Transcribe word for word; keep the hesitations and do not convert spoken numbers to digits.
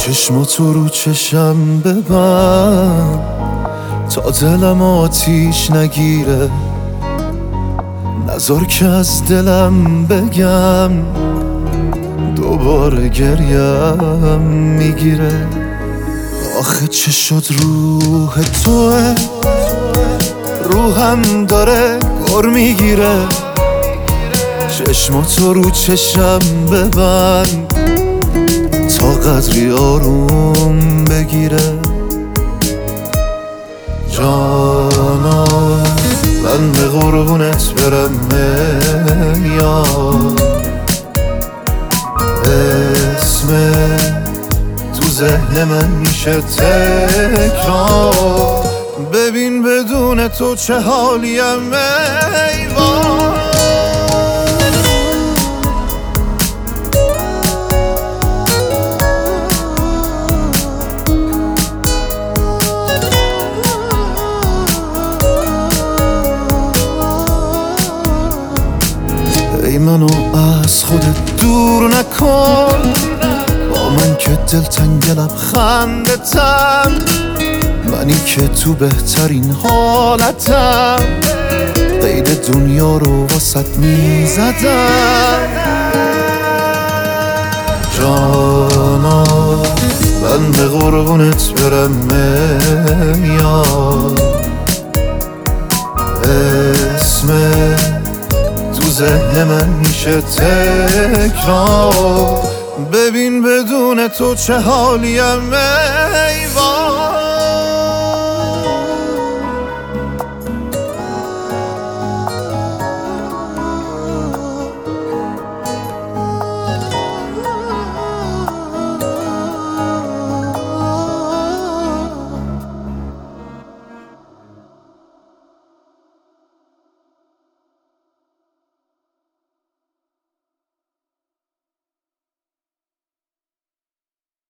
چشماتو رو چشم ببند تا دلم آتیش نگیره، نذار که از دلم بگم دوباره گریم میگیره. آخه چه شد روح توه، روحم داره گر میگیره. چشماتو رو چشم ببند تا قدری آروم بگیره. جانا من به قربونت برم میاد، اسمت تو ذهن من میشه تکرار. ببین بدون تو چه حالیم ایوان. ای منو از خودت دور نکن، با من که دلتنگ لبخندتم، منی که تو بهترین حالتم، قید دنیا رو واسط میزدم. جانا من به قربونت برم میاد، اسمت تو ذهن من میشه تکرار. ببین بدون تو چه حالیم ایوان.